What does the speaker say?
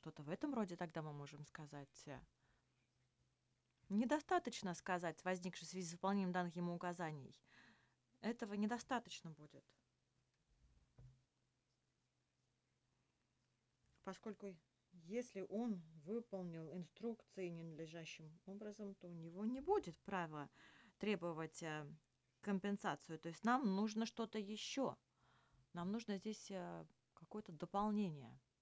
что-то в этом роде тогда мы можем сказать. Недостаточно сказать, возникшей в связи с выполнением данных ему указаний. Этого недостаточно будет. Поскольку если он выполнил инструкции ненадлежащим образом, то у него не будет права требовать компенсацию. То есть нам нужно что-то еще. Нам нужно здесь какое-то дополнение.